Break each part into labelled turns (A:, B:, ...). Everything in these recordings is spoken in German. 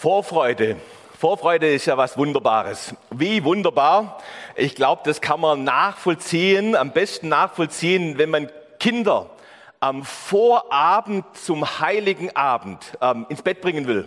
A: Vorfreude. Vorfreude ist ja was Wunderbares. Wie wunderbar? Ich glaube, das kann man nachvollziehen, am besten nachvollziehen, wenn man Kinder am Vorabend zum Heiligen Abend ins Bett bringen will.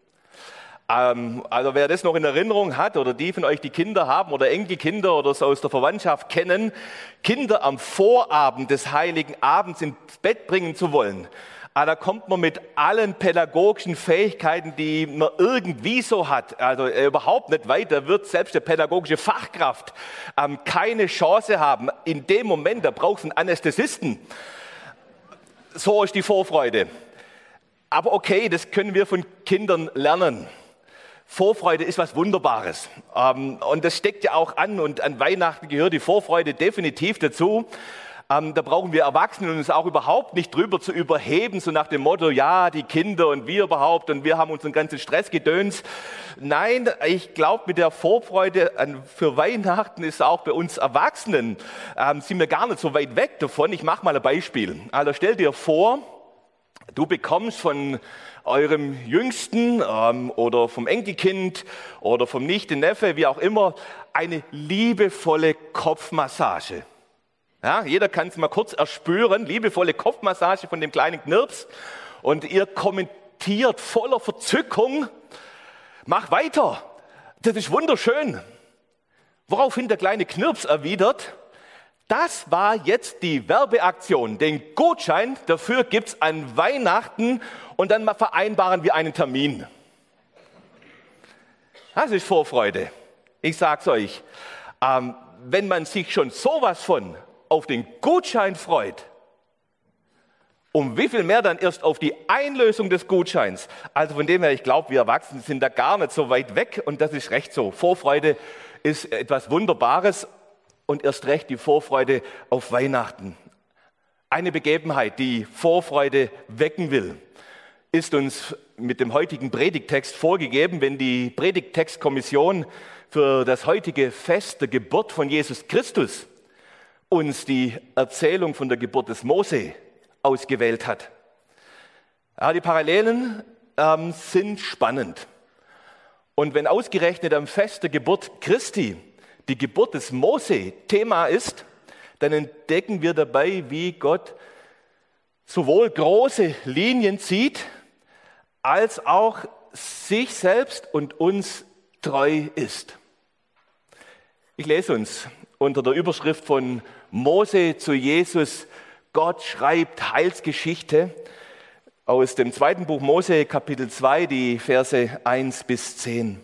A: Also wer das noch in Erinnerung hat oder die von euch, die Kinder haben oder Enkelkinder oder so aus der Verwandtschaft kennen, Kinder am Vorabend des Heiligen Abends ins Bett bringen zu wollen, da kommt man mit allen pädagogischen Fähigkeiten, die man irgendwie so hat, also überhaupt nicht weit. Da wird selbst der pädagogische Fachkraft keine Chance haben. In dem Moment, da braucht es einen Anästhesisten. So ist die Vorfreude. Aber okay, das können wir von Kindern lernen. Vorfreude ist was Wunderbares. Und das steckt ja auch an. Und an Weihnachten gehört die Vorfreude definitiv dazu. Da brauchen wir Erwachsene uns auch überhaupt nicht drüber zu überheben, so nach dem Motto, ja, die Kinder und wir überhaupt und wir haben unseren ganzen Stressgedöns. Nein, ich glaube, mit der Vorfreude für Weihnachten ist auch bei uns Erwachsenen, sind wir gar nicht so weit weg davon. Ich mache mal ein Beispiel. Also stell dir vor, du bekommst von eurem Jüngsten oder vom Enkelkind oder vom Nichte, Neffe, wie auch immer, eine liebevolle Kopfmassage. Ja, jeder kann es mal kurz erspüren, liebevolle Kopfmassage von dem kleinen Knirps. Und ihr kommentiert voller Verzückung, mach weiter, das ist wunderschön. Woraufhin der kleine Knirps erwidert, das war jetzt die Werbeaktion. Den Gutschein dafür gibt's an Weihnachten und dann vereinbaren wir einen Termin. Das ist Vorfreude. Ich sag's euch, wenn man sich schon sowas von auf den Gutschein freut, um wie viel mehr dann erst auf die Einlösung des Gutscheins. Also von dem her, ich glaube, wir Erwachsenen sind da gar nicht so weit weg und das ist recht so. Vorfreude ist etwas Wunderbares und erst recht die Vorfreude auf Weihnachten. Eine Begebenheit, die Vorfreude wecken will, ist uns mit dem heutigen Predigttext vorgegeben, wenn die Predigttextkommission für das heutige Fest der Geburt von Jesus Christus uns die Erzählung von der Geburt des Mose ausgewählt hat. Ja, die Parallelen sind spannend. Und wenn ausgerechnet am Fest der Geburt Christi die Geburt des Mose Thema ist, dann entdecken wir dabei, wie Gott sowohl große Linien zieht, als auch sich selbst und uns treu ist. Ich lese uns unter der Überschrift von Mose zu Jesus, Gott schreibt Heilsgeschichte, aus dem 2. Buch Mose, Kapitel 2, die Verse 1 bis 10.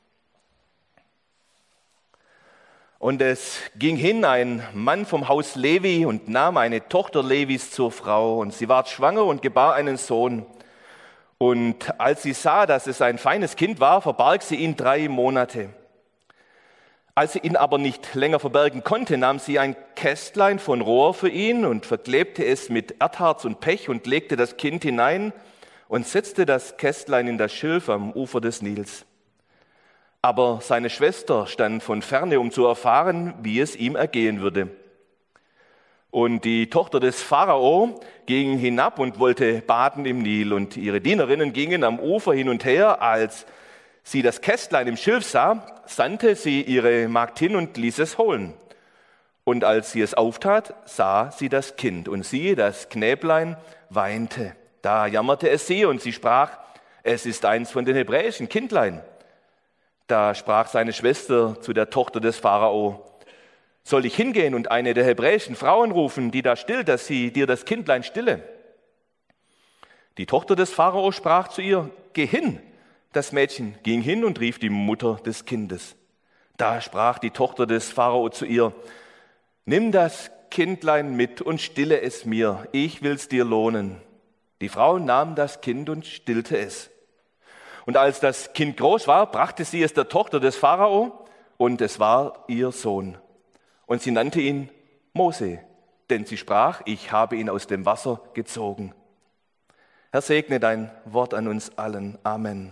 A: Und es ging hin ein Mann vom Haus Levi und nahm eine Tochter Levis zur Frau. Und sie ward schwanger und gebar einen Sohn. Und als sie sah, dass es ein feines Kind war, verbarg sie ihn 3 Monate. Als sie ihn aber nicht länger verbergen konnte, nahm sie ein Kästlein von Rohr für ihn und verklebte es mit Erdharz und Pech und legte das Kind hinein und setzte das Kästlein in das Schilf am Ufer des Nils. Aber seine Schwester stand von ferne, um zu erfahren, wie es ihm ergehen würde. Und die Tochter des Pharao ging hinab und wollte baden im Nil. Und ihre Dienerinnen gingen am Ufer hin und her. Als sie das Kästlein im Schilf sah, sandte sie ihre Magd hin und ließ es holen. Und als sie es auftat, sah sie das Kind. Und siehe, das Knäblein weinte. Da jammerte es sie und sie sprach, es ist eins von den hebräischen Kindlein. Da sprach seine Schwester zu der Tochter des Pharao, soll ich hingehen und eine der hebräischen Frauen rufen, die da stillt, dass sie dir das Kindlein stille? Die Tochter des Pharao sprach zu ihr, geh hin. Das Mädchen ging hin und rief die Mutter des Kindes. Da sprach die Tochter des Pharao zu ihr, nimm das Kindlein mit und stille es mir, ich will's dir lohnen. Die Frau nahm das Kind und stillte es. Und als das Kind groß war, brachte sie es der Tochter des Pharao und es war ihr Sohn. Und sie nannte ihn Mose, denn sie sprach, ich habe ihn aus dem Wasser gezogen. Herr, segne dein Wort an uns allen. Amen.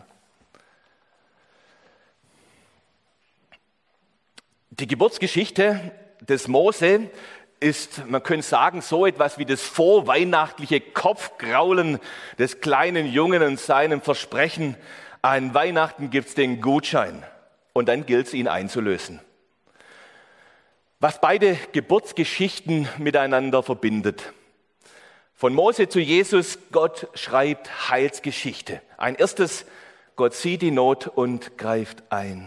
A: Die Geburtsgeschichte des Mose ist, man könnte sagen, so etwas wie das vorweihnachtliche Kopfgraulen des kleinen Jungen und seinem Versprechen, An Weihnachten gibt es den Gutschein und dann gilt es, ihn einzulösen. Was beide Geburtsgeschichten miteinander verbindet. Von Mose zu Jesus, Gott schreibt Heilsgeschichte. Ein erstes, Gott sieht die Not und greift ein.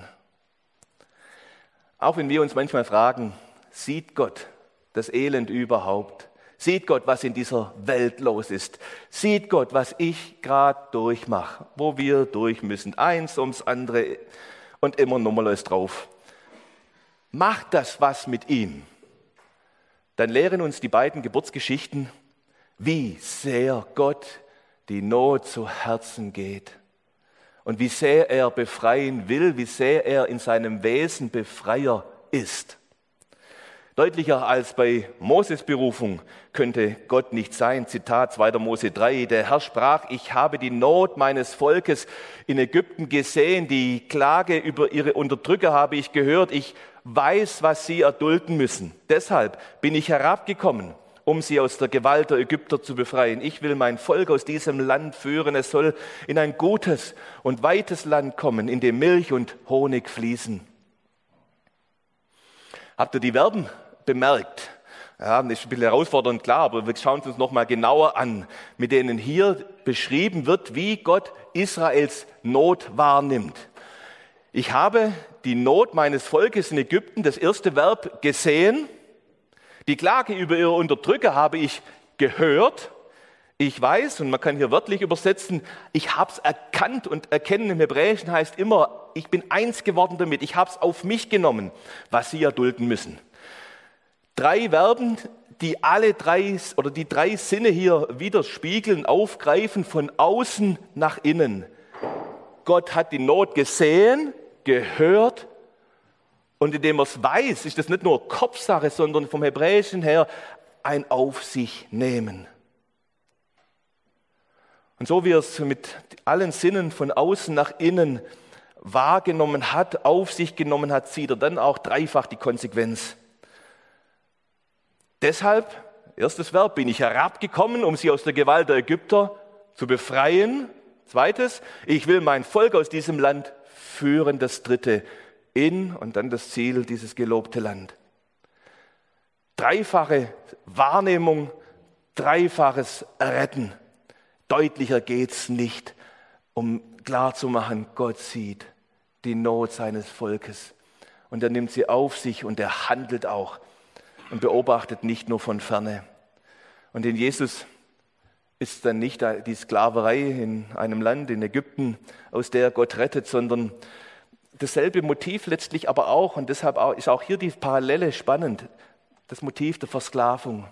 A: Auch wenn wir uns manchmal fragen, sieht Gott das Elend überhaupt? Sieht Gott, was in dieser Welt los ist? Sieht Gott, was ich gerade durchmache, wo wir durch müssen? Eins ums andere und immer nummerlos drauf. Macht das was mit ihm? Dann lehren uns die beiden Geburtsgeschichten, wie sehr Gott die Not zu Herzen geht und wie sehr er befreien will, wie sehr er in seinem Wesen Befreier ist. Deutlicher als bei Moses Berufung könnte Gott nicht sein. Zitat 2. Mose 3, der Herr sprach, ich habe die Not meines Volkes in Ägypten gesehen, die Klage über ihre Unterdrücker habe ich gehört, ich weiß, was sie erdulden müssen. Deshalb bin ich herabgekommen, um sie aus der Gewalt der Ägypter zu befreien. Ich will mein Volk aus diesem Land führen, es soll in ein gutes und weites Land kommen, in dem Milch und Honig fließen. Habt ihr die Verben bemerkt? Ja, das ist ein bisschen herausfordernd, klar, aber wir schauen es uns nochmal genauer an, mit denen hier beschrieben wird, wie Gott Israels Not wahrnimmt. Ich habe die Not meines Volkes in Ägypten, das erste Verb, gesehen. Die Klage über ihre Unterdrücker habe ich gehört. Ich weiß, und man kann hier wörtlich übersetzen, ich habe es erkannt, und erkennen im Hebräischen heißt immer, ich bin eins geworden damit, ich habe es auf mich genommen, was sie erdulden müssen. 3 Verben, die die drei Sinne hier widerspiegeln, aufgreifen, von außen nach innen. Gott hat die Not gesehen, gehört, und indem er es weiß, ist das nicht nur Kopfsache, sondern vom Hebräischen her ein Auf sich nehmen. Und so wie er es mit allen Sinnen von außen nach innen wahrgenommen hat, auf sich genommen hat, zieht er dann auch dreifach die Konsequenz. Deshalb, erstes Verb, bin ich herabgekommen, um sie aus der Gewalt der Ägypter zu befreien. Zweites, ich will mein Volk aus diesem Land führen. Das dritte, und dann das Ziel, dieses gelobte Land. Dreifache Wahrnehmung, dreifaches Retten. Deutlicher geht's nicht, um klarzumachen, Gott sieht die Not seines Volkes. Und er nimmt sie auf sich und er handelt auch und beobachtet nicht nur von ferne. Und in Jesus ist dann nicht die Sklaverei in einem Land, in Ägypten, aus der Gott rettet, sondern dasselbe Motiv letztlich aber auch, und deshalb ist auch hier die Parallele spannend, das Motiv der Versklavung.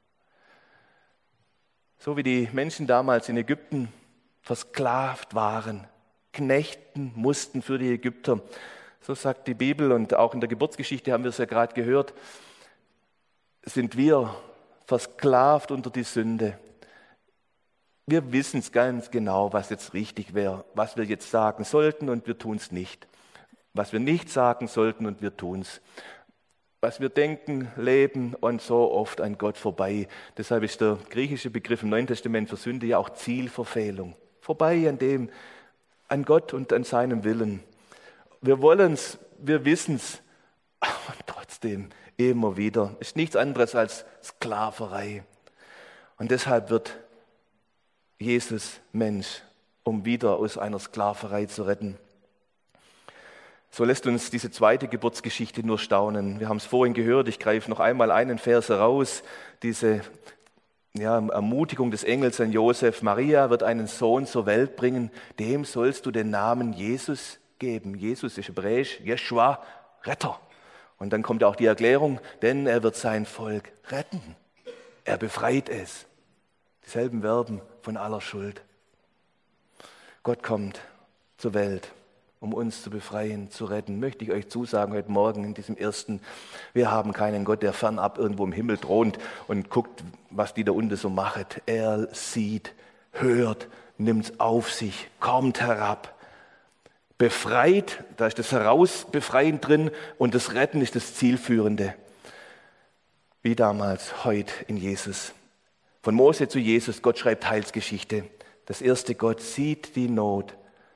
A: So wie die Menschen damals in Ägypten versklavt waren, knechten mussten für die Ägypter. So sagt die Bibel, und auch in der Geburtsgeschichte haben wir es ja gerade gehört, sind wir versklavt unter die Sünde. Wir wissen es ganz genau, was jetzt richtig wäre, was wir jetzt sagen sollten, und wir tun es nicht. Was wir nicht sagen sollten, und wir tun es. Was wir denken, leben, und so oft an Gott vorbei. Deshalb ist der griechische Begriff im Neuen Testament für Sünde ja auch Zielverfehlung. Vorbei an Gott und an seinem Willen. Wir wollen es, wir wissen es, aber trotzdem immer wieder. Es ist nichts anderes als Sklaverei. Und deshalb wird Jesus Mensch, um wieder aus einer Sklaverei zu retten. So lässt uns diese zweite Geburtsgeschichte nur staunen. Wir haben es vorhin gehört, ich greife noch einmal einen Vers heraus, diese Ermutigung des Engels an Josef. Maria wird einen Sohn zur Welt bringen, dem sollst du den Namen Jesus geben. Jesus ist hebräisch, Jeschua, Retter. Und dann kommt auch die Erklärung, denn er wird sein Volk retten. Er befreit es. Dieselben Verben von aller Schuld. Gott kommt zur Welt, um uns zu befreien, zu retten. Möchte ich euch zusagen heute Morgen in diesem ersten, wir haben keinen Gott, der fernab irgendwo im Himmel thront und guckt, was die da unten so machen. Er sieht, hört, nimmt es auf sich, kommt herab, befreit, da ist das Herausbefreien drin, und das Retten ist das Zielführende. Wie damals, heute in Jesus. Von Mose zu Jesus, Gott schreibt Heilsgeschichte. Das erste, Gott sieht die Not,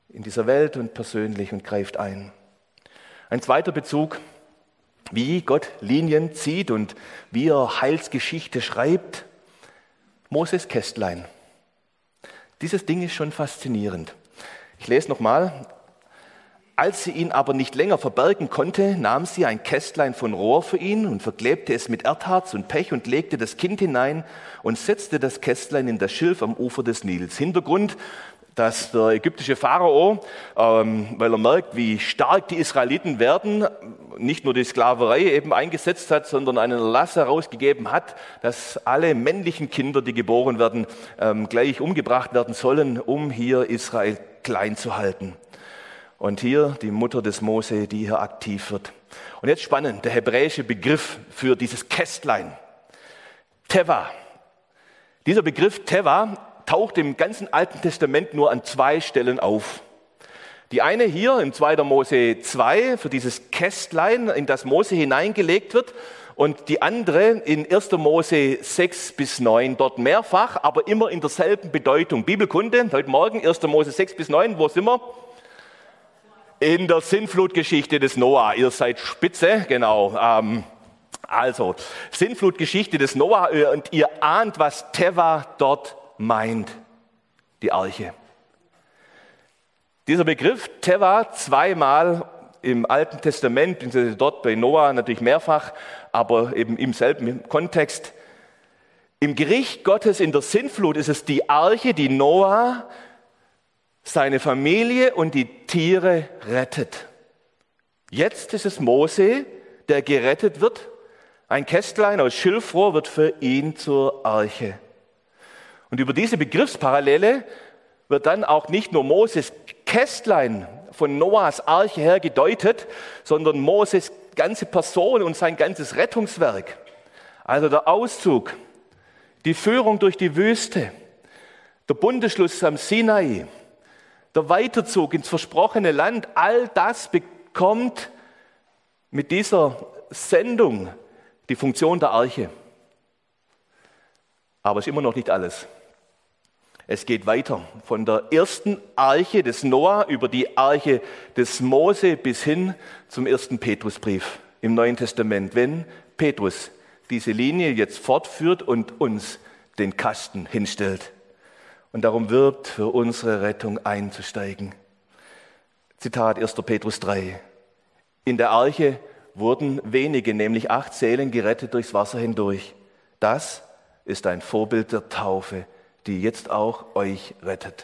A: in dieser Welt und persönlich und greift ein. Ein zweiter Bezug, wie Gott Linien zieht und wie er Heilsgeschichte schreibt. Moses Kästlein. Dieses Ding ist schon faszinierend. Ich lese nochmal. Als sie ihn aber nicht länger verbergen konnte, nahm sie ein Kästlein von Rohr für ihn und verklebte es mit Erdharz und Pech und legte das Kind hinein und setzte das Kästlein in das Schilf am Ufer des Nils. Hintergrund, dass der ägyptische Pharao, weil er merkt, wie stark die Israeliten werden, nicht nur die Sklaverei eben eingesetzt hat, sondern einen Erlass herausgegeben hat, dass alle männlichen Kinder, die geboren werden, gleich umgebracht werden sollen, um hier Israel klein zu halten. Und hier die Mutter des Mose, die hier aktiv wird. Und jetzt spannend, der hebräische Begriff für dieses Kästlein. Teva. Dieser Begriff Teva taucht im ganzen Alten Testament nur an 2 Stellen auf. Die eine hier im 2. Mose 2 für dieses Kästlein, in das Mose hineingelegt wird. Und die andere in 1. Mose 6 bis 9, dort mehrfach, aber immer in derselben Bedeutung. Bibelkunde, heute Morgen 1. Mose 6 bis 9, wo sind wir? In der Sintflutgeschichte des Noah. Ihr seid spitze, genau. Also, Sintflutgeschichte des Noah und ihr ahnt, was Teva dort meint. Die Arche. Dieser Begriff Teva 2-mal im Alten Testament, dort bei Noah natürlich mehrfach, aber eben im selben Kontext. Im Gericht Gottes in der Sintflut ist es die Arche, die Noah, seine Familie und die Tiere rettet. Jetzt ist es Mose, der gerettet wird. Ein Kästlein aus Schilfrohr wird für ihn zur Arche. Und über diese Begriffsparallele wird dann auch nicht nur Moses Kästlein von Noahs Arche her gedeutet, sondern Moses ganze Person und sein ganzes Rettungswerk. Also der Auszug, die Führung durch die Wüste, der Bundesschluss am Sinai, der Weiterzug ins versprochene Land, all das bekommt mit dieser Sendung die Funktion der Arche. Aber es ist immer noch nicht alles. Es geht weiter von der ersten Arche des Noah über die Arche des Mose bis hin zum ersten Petrusbrief im Neuen Testament, wenn Petrus diese Linie jetzt fortführt und uns den Kasten hinstellt und darum wirbt, für unsere Rettung einzusteigen. Zitat 1. Petrus 3. In der Arche wurden wenige, nämlich 8 Seelen, gerettet durchs Wasser hindurch. Das ist ein Vorbild der Taufe, die jetzt auch euch rettet.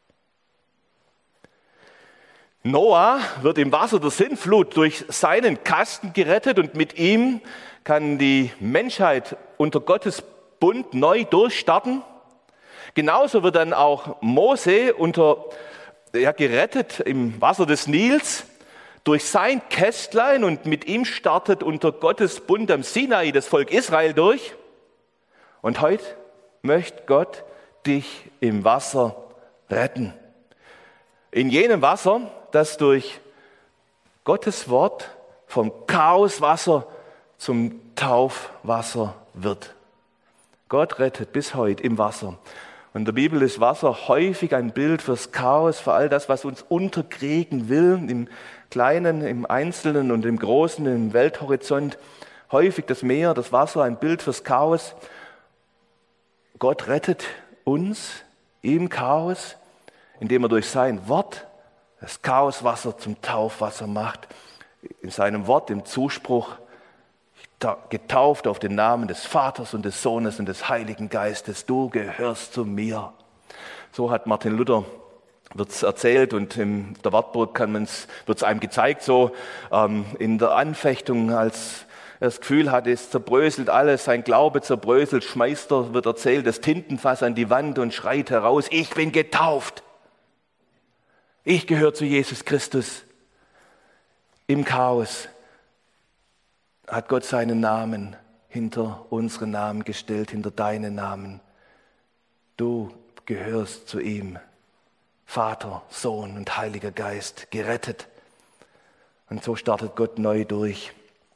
A: Noah wird im Wasser der Sintflut durch seinen Kasten gerettet und mit ihm kann die Menschheit unter Gottes Bund neu durchstarten. Genauso wird dann auch Mose gerettet im Wasser des Nils durch sein Kästlein und mit ihm startet unter Gottes Bund am Sinai das Volk Israel durch. Und heute möchte Gott dich im Wasser retten. In jenem Wasser, das durch Gottes Wort vom Chaoswasser zum Taufwasser wird. Gott rettet bis heute im Wasser. Und in der Bibel ist Wasser häufig ein Bild fürs Chaos, für all das, was uns unterkriegen will, im Kleinen, im Einzelnen und im Großen, im Welthorizont. Häufig das Meer, das Wasser, ein Bild fürs Chaos. Gott rettet uns im Chaos, indem er durch sein Wort das Chaoswasser zum Taufwasser macht. In seinem Wort, im Zuspruch, getauft auf den Namen des Vaters und des Sohnes und des Heiligen Geistes. Du gehörst zu mir. So hat Martin Luther, wird es erzählt und in der Wartburg wird es einem gezeigt, so in der Anfechtung, als er das Gefühl hat, es zerbröselt alles, sein Glaube zerbröselt, schmeißt er, wird erzählt, das Tintenfass an die Wand und schreit heraus, ich bin getauft. Ich gehöre zu Jesus Christus. Im Chaos hat Gott seinen Namen hinter unseren Namen gestellt, hinter deinen Namen. Du gehörst zu ihm. Vater, Sohn und Heiliger Geist, gerettet. Und so startet Gott neu durch.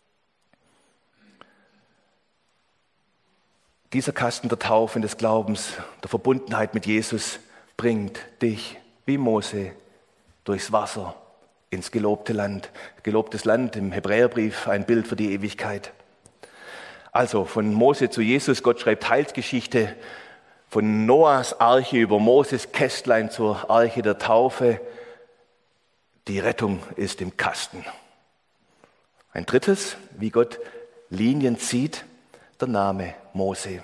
A: Dieser Kasten der Taufe und des Glaubens, der Verbundenheit mit Jesus, bringt dich wie Mose durchs Wasser ins gelobte Land. Gelobtes Land im Hebräerbrief, ein Bild für die Ewigkeit. Also von Mose zu Jesus, Gott schreibt Heilsgeschichte, von Noahs Arche über Moses Kästlein zur Arche der Taufe. Die Rettung ist im Kasten. Ein drittes, wie Gott Linien zieht, der Name Mose.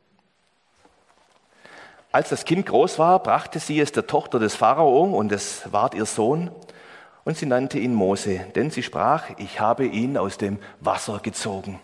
A: Als das Kind groß war, brachte sie es der Tochter des Pharao und es ward ihr Sohn und sie nannte ihn Mose, denn sie sprach, ich habe ihn aus dem Wasser gezogen.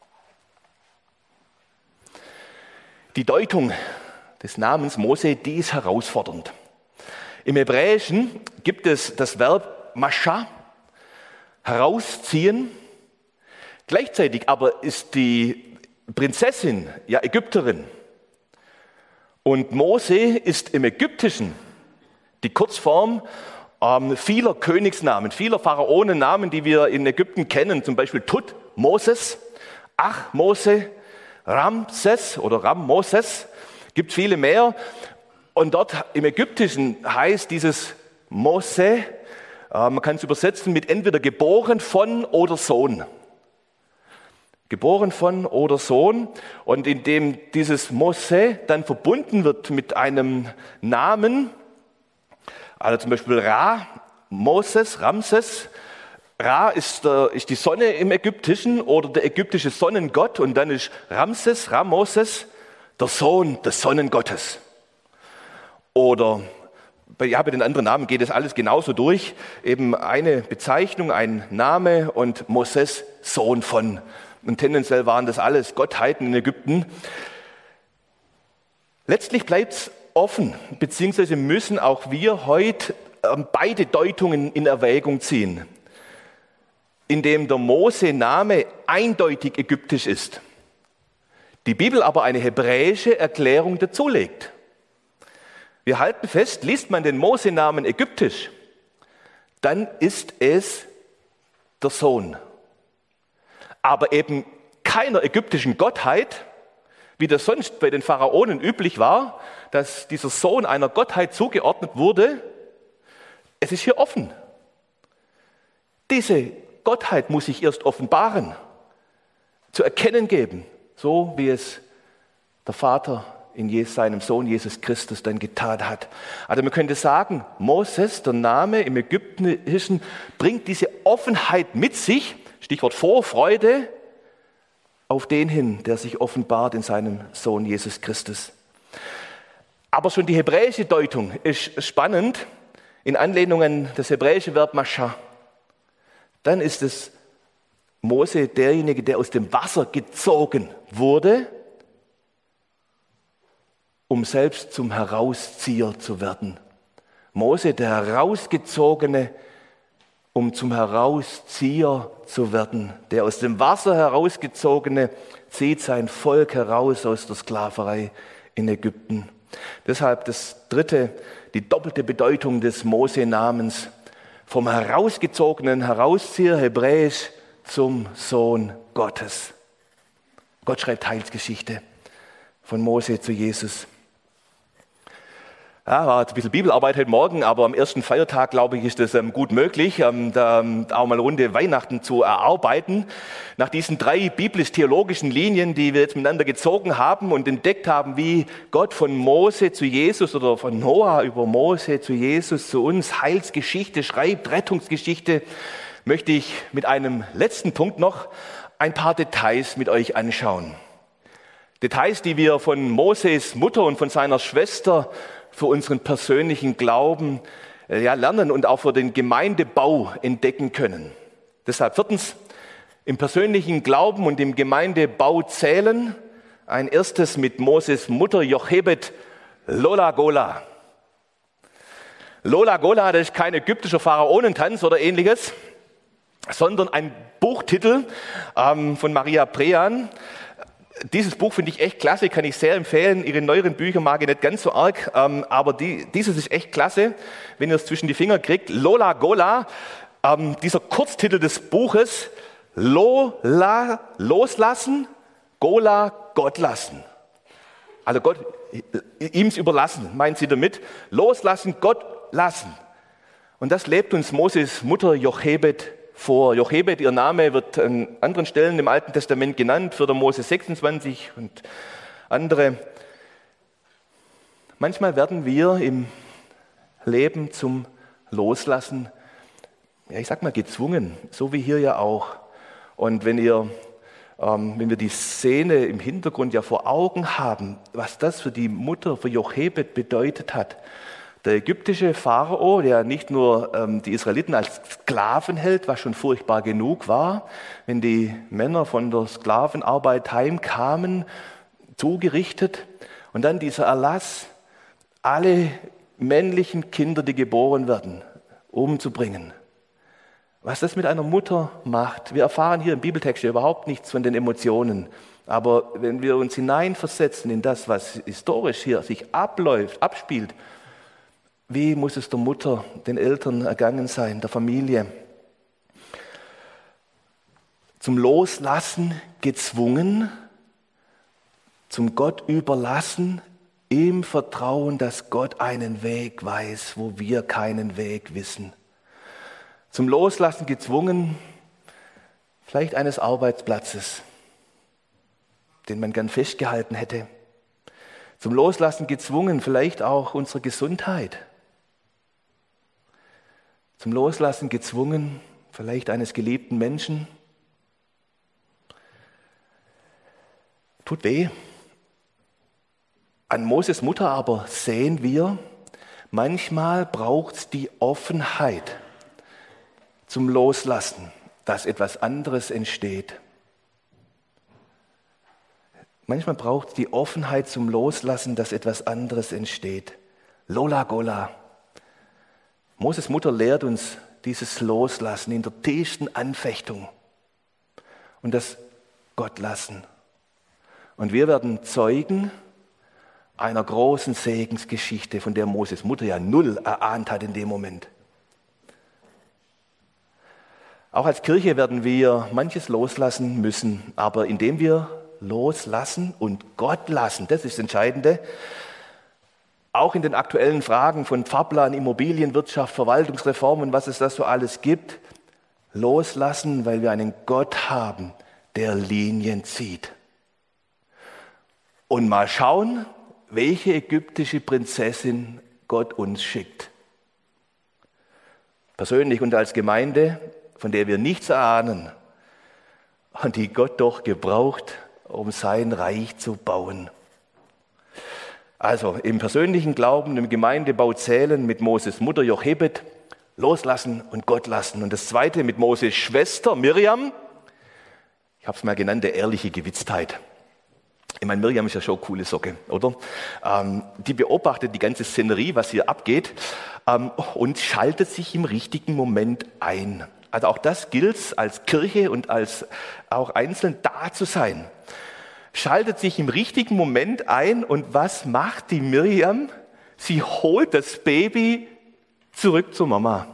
A: Die Deutung des Namens Mose, die ist herausfordernd. Im Hebräischen gibt es das Verb Mascha, herausziehen. Gleichzeitig aber ist die Prinzessin ja Ägypterin. Und Mose ist im Ägyptischen die Kurzform vieler Königsnamen, vieler Pharaonennamen, die wir in Ägypten kennen, zum Beispiel Tut, Moses, Ach, Mose, Ramses oder Ram-Moses, gibt viele mehr. Und dort im Ägyptischen heißt dieses Mose, man kann es übersetzen mit entweder geboren von oder Sohn. Geboren von oder Sohn. Und indem dieses Mose dann verbunden wird mit einem Namen, also zum Beispiel Ra, Moses, Ramses. Ra ist die Sonne im Ägyptischen oder der ägyptische Sonnengott. Und dann ist Ramses, Ra-Moses, der Sohn des Sonnengottes. Oder bei den anderen Namen geht es alles genauso durch. Eben eine Bezeichnung, ein Name und Moses, Sohn von. Und tendenziell waren das alles Gottheiten in Ägypten. Letztlich bleibt es offen, beziehungsweise müssen auch wir heute beide Deutungen in Erwägung ziehen, indem der Mose-Name eindeutig ägyptisch ist, die Bibel aber eine hebräische Erklärung dazulegt. Wir halten fest, liest man den Mose-Namen ägyptisch, dann ist es der Sohn. Aber eben keiner ägyptischen Gottheit, wie das sonst bei den Pharaonen üblich war, dass dieser Sohn einer Gottheit zugeordnet wurde. Es ist hier offen. Diese Gottheit muss sich erst offenbaren, zu erkennen geben, so wie es der Vater in seinem Sohn Jesus Christus dann getan hat. Also man könnte sagen, Moses, der Name im Ägyptischen, bringt diese Offenheit mit sich, Stichwort Vorfreude, auf den hin, der sich offenbart in seinem Sohn Jesus Christus. Aber schon die hebräische Deutung ist spannend, in Anlehnung an das hebräische Verb Mascha. Dann ist es Mose derjenige, der aus dem Wasser gezogen wurde, um selbst zum Herauszieher zu werden. Mose, der Herausgezogene, um zum Herauszieher zu werden. Der aus dem Wasser herausgezogene zieht sein Volk heraus aus der Sklaverei in Ägypten. Deshalb das dritte, die doppelte Bedeutung des Mose-Namens. Vom herausgezogenen Herauszieher, hebräisch, zum Sohn Gottes. Gott schreibt Heilsgeschichte von Mose zu Jesus. Ja, war jetzt ein bisschen Bibelarbeit heute Morgen, aber am ersten Feiertag, glaube ich, ist es gut möglich, da auch mal eine Runde Weihnachten zu erarbeiten. Nach diesen 3 biblisch-theologischen Linien, die wir jetzt miteinander gezogen haben und entdeckt haben, wie Gott von Mose zu Jesus oder von Noah über Mose zu Jesus zu uns Heilsgeschichte schreibt, Rettungsgeschichte, möchte ich mit einem letzten Punkt noch ein paar Details mit euch anschauen. Details, die wir von Moses Mutter und von seiner Schwester für unseren persönlichen Glauben lernen und auch für den Gemeindebau entdecken können. Deshalb 4. im persönlichen Glauben und im Gemeindebau zählen. Ein erstes mit Moses Mutter Jochebed, Lola Gola. Lola Gola, das ist kein ägyptischer Pharaonentanz oder ähnliches, sondern ein Buchtitel von Maria Prean. Dieses Buch finde ich echt klasse, kann ich sehr empfehlen. Ihre neueren Bücher mag ich nicht ganz so arg, aber dieses ist echt klasse, wenn ihr es zwischen die Finger kriegt. Lola Gola, dieser Kurztitel des Buches, Lola, loslassen, Gola, Gott lassen. Also Gott, ihm's überlassen, meint sie damit. Loslassen, Gott lassen. Und das lebt uns Moses Mutter Jochebed vor. Jochebed, ihr Name wird an anderen Stellen im Alten Testament genannt, 4. Mose 26 und andere. Manchmal werden wir im Leben zum Loslassen, ja, ich sag mal gezwungen, so wie hier ja auch. Und wenn wir die Szene im Hintergrund ja vor Augen haben, was das für die Mutter, für Jochebed bedeutet hat. Der ägyptische Pharao, der nicht nur die Israeliten als Sklaven hält, was schon furchtbar genug war, wenn die Männer von der Sklavenarbeit heimkamen, zugerichtet, und dann dieser Erlass, alle männlichen Kinder, die geboren werden, umzubringen. Was das mit einer Mutter macht, wir erfahren hier im Bibeltext ja überhaupt nichts von den Emotionen. Aber wenn wir uns hineinversetzen in das, was historisch hier sich abspielt, wie muss es der Mutter, den Eltern ergangen sein, der Familie? Zum Loslassen gezwungen, zum Gott überlassen, im Vertrauen, dass Gott einen Weg weiß, wo wir keinen Weg wissen. Zum Loslassen gezwungen, vielleicht eines Arbeitsplatzes, den man gern festgehalten hätte. Zum Loslassen gezwungen, vielleicht auch unsere Gesundheit. Zum Loslassen gezwungen, vielleicht eines geliebten Menschen. Tut weh. An Moses Mutter aber sehen wir, manchmal braucht es die Offenheit zum Loslassen, dass etwas anderes entsteht. Manchmal braucht es die Offenheit zum Loslassen, dass etwas anderes entsteht. Lola Gola. Moses Mutter lehrt uns dieses Loslassen in der tiefsten Anfechtung und das Gott lassen. Und wir werden Zeugen einer großen Segensgeschichte, von der Moses Mutter ja null erahnt hat in dem Moment. Auch als Kirche werden wir manches loslassen müssen, aber indem wir loslassen und Gott lassen, das ist das Entscheidende, auch in den aktuellen Fragen von Fahrplan, Immobilienwirtschaft, Verwaltungsreform und was es da so alles gibt, loslassen, weil wir einen Gott haben, der Linien zieht. Und mal schauen, welche ägyptische Prinzessin Gott uns schickt. Persönlich und als Gemeinde, von der wir nichts erahnen und die Gott doch gebraucht, um sein Reich zu bauen. Also im persönlichen Glauben, im Gemeindebau zählen mit Moses Mutter Jochebed, loslassen und Gott lassen. Und das Zweite mit Moses Schwester Miriam, ich habe es mal genannt, der ehrliche Gewitztheit. Ich meine, Miriam ist ja schon eine coole Socke, oder? Die beobachtet die ganze Szenerie, was hier abgeht, und schaltet sich im richtigen Moment ein. Also auch das gilt als Kirche und als auch einzeln da zu sein. Schaltet sich im richtigen Moment ein und was macht die Miriam? Sie holt das Baby zurück zur Mama.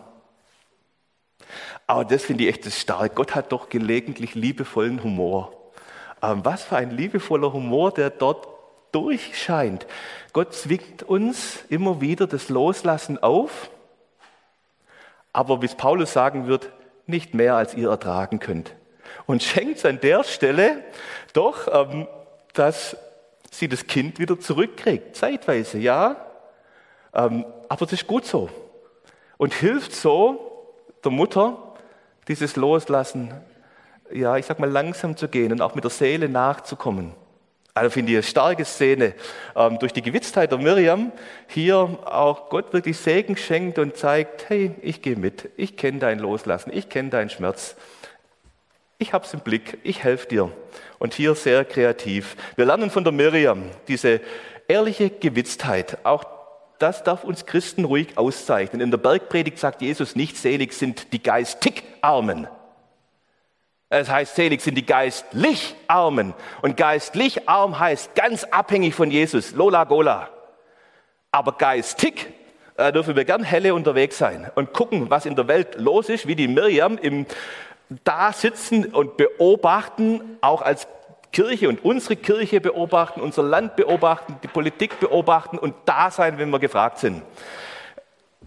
A: Aber das finde ich echt stark. Gott hat doch gelegentlich liebevollen Humor. Was für ein liebevoller Humor, der dort durchscheint. Gott zwingt uns immer wieder das Loslassen auf, aber wie es Paulus sagen wird, nicht mehr als ihr ertragen könnt. Und schenkt es an der Stelle doch, dass sie das Kind wieder zurückkriegt, zeitweise, ja. Aber das ist gut so. Und hilft so der Mutter, dieses Loslassen, ja, ich sag mal, langsam zu gehen und auch mit der Seele nachzukommen. Also finde ich eine starke Szene. Durch die Gewitztheit der Miriam hier auch Gott wirklich Segen schenkt und zeigt, hey, ich gehe mit, ich kenne dein Loslassen, ich kenne deinen Schmerz. Ich hab's im Blick, ich helfe dir. Und hier sehr kreativ. Wir lernen von der Miriam diese ehrliche Gewitztheit. Auch das darf uns Christen ruhig auszeichnen. In der Bergpredigt sagt Jesus nicht, selig sind die geistig Armen. Es heißt, selig sind die geistlich Armen. Und geistlich arm heißt ganz abhängig von Jesus. Lola Gola. Aber geistig dürfen wir gern helle unterwegs sein und gucken, was in der Welt los ist, wie die Miriam da sitzen und beobachten, auch als Kirche und unsere Kirche beobachten, unser Land beobachten, die Politik beobachten und da sein, wenn wir gefragt sind.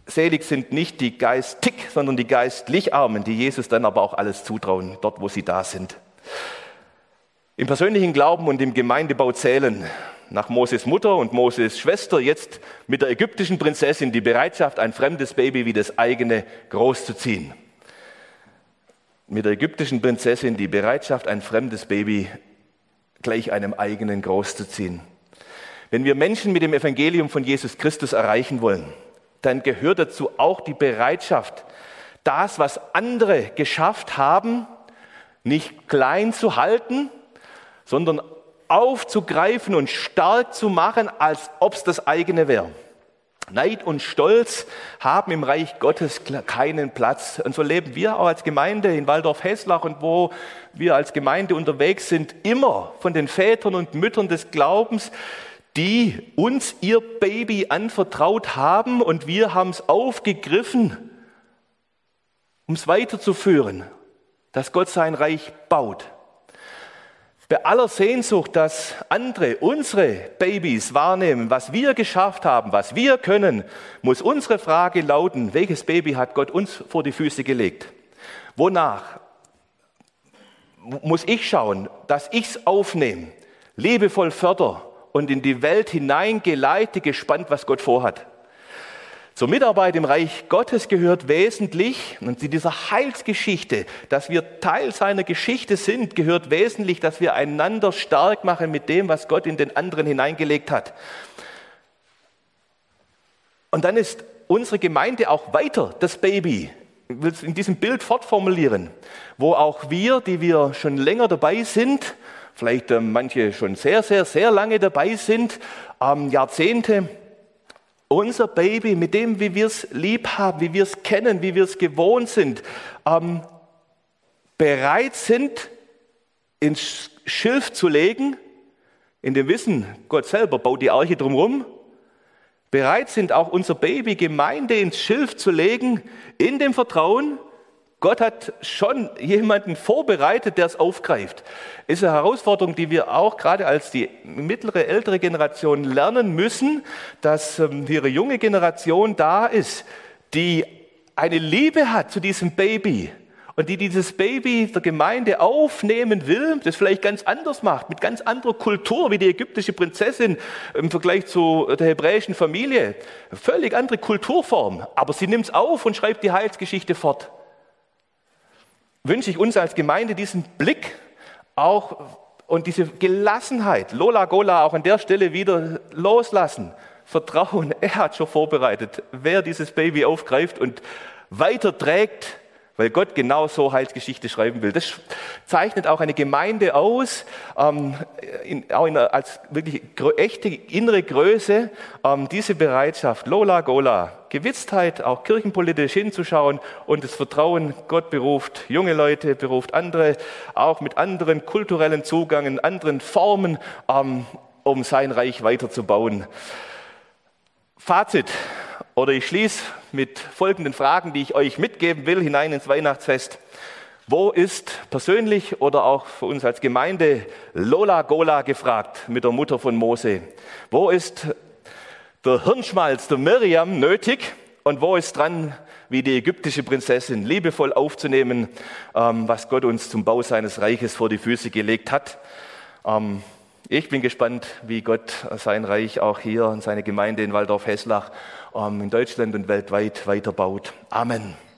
A: Selig sind nicht die geistig, sondern die geistlich Armen, die Jesus dann aber auch alles zutrauen, dort wo sie da sind. Im persönlichen Glauben und im Gemeindebau zählen nach Moses Mutter und Moses Schwester jetzt mit der ägyptischen Prinzessin die Bereitschaft, ein fremdes Baby wie das eigene großzuziehen. Mit der ägyptischen Prinzessin die Bereitschaft, ein fremdes Baby gleich einem eigenen großzuziehen. Wenn wir Menschen mit dem Evangelium von Jesus Christus erreichen wollen, dann gehört dazu auch die Bereitschaft, das, was andere geschafft haben, nicht klein zu halten, sondern aufzugreifen und stark zu machen, als ob es das eigene wäre. Neid und Stolz haben im Reich Gottes keinen Platz. Und so leben wir auch als Gemeinde in Walldorf-Heslach und wo wir als Gemeinde unterwegs sind, immer von den Vätern und Müttern des Glaubens, die uns ihr Baby anvertraut haben und wir haben es aufgegriffen, um es weiterzuführen, dass Gott sein Reich baut. Bei aller Sehnsucht, dass andere unsere Babys wahrnehmen, was wir geschafft haben, was wir können, muss unsere Frage lauten, welches Baby hat Gott uns vor die Füße gelegt? Wonach muss ich schauen, dass ich es aufnehme, liebevoll förder und in die Welt hineingeleite, gespannt, was Gott vorhat. Zur Mitarbeit im Reich Gottes gehört wesentlich, und in dieser Heilsgeschichte, dass wir Teil seiner Geschichte sind, gehört wesentlich, dass wir einander stark machen mit dem, was Gott in den anderen hineingelegt hat. Und dann ist unsere Gemeinde auch weiter das Baby. Ich will es in diesem Bild fortformulieren, wo auch wir, die wir schon länger dabei sind, vielleicht manche schon sehr, sehr, sehr lange dabei sind, Jahrzehnte, unser Baby, mit dem, wie wir es lieb haben, wie wir es kennen, wie wir es gewohnt sind, bereit sind, ins Schilf zu legen, in dem Wissen, Gott selber baut die Arche drumherum, bereit sind, auch unser Baby Gemeinde ins Schilf zu legen, in dem Vertrauen, Gott hat schon jemanden vorbereitet, der es aufgreift. Ist eine Herausforderung, die wir auch gerade als die mittlere, ältere Generation lernen müssen, dass ihre junge Generation da ist, die eine Liebe hat zu diesem Baby und die dieses Baby der Gemeinde aufnehmen will, das vielleicht ganz anders macht, mit ganz anderer Kultur, wie die ägyptische Prinzessin im Vergleich zu der hebräischen Familie. Völlig andere Kulturform, aber sie nimmt es auf und schreibt die Heilsgeschichte fort. Wünsche ich uns als Gemeinde diesen Blick auch und diese Gelassenheit, Lola Gola, auch an der Stelle wieder loslassen, Vertrauen, er hat schon vorbereitet, wer dieses Baby aufgreift und weiterträgt, weil Gott genau so Heilsgeschichte schreiben will. Das zeichnet auch eine Gemeinde aus, als wirklich echte innere Größe, diese Bereitschaft, Lola Gola, Gewitztheit, auch kirchenpolitisch hinzuschauen und das Vertrauen, Gott beruft junge Leute, beruft andere, auch mit anderen kulturellen Zugängen, anderen Formen, um sein Reich weiterzubauen. Fazit. Oder ich schließe mit folgenden Fragen, die ich euch mitgeben will, hinein ins Weihnachtsfest. Wo ist persönlich oder auch für uns als Gemeinde Lola Gola gefragt mit der Mutter von Mose? Wo ist der Hirnschmalz der Miriam nötig und wo ist dran, wie die ägyptische Prinzessin, liebevoll aufzunehmen, was Gott uns zum Bau seines Reiches vor die Füße gelegt hat? Ich bin gespannt, wie Gott sein Reich auch hier und seine Gemeinde in Walldorf-Heslach in Deutschland und weltweit weiterbaut. Amen.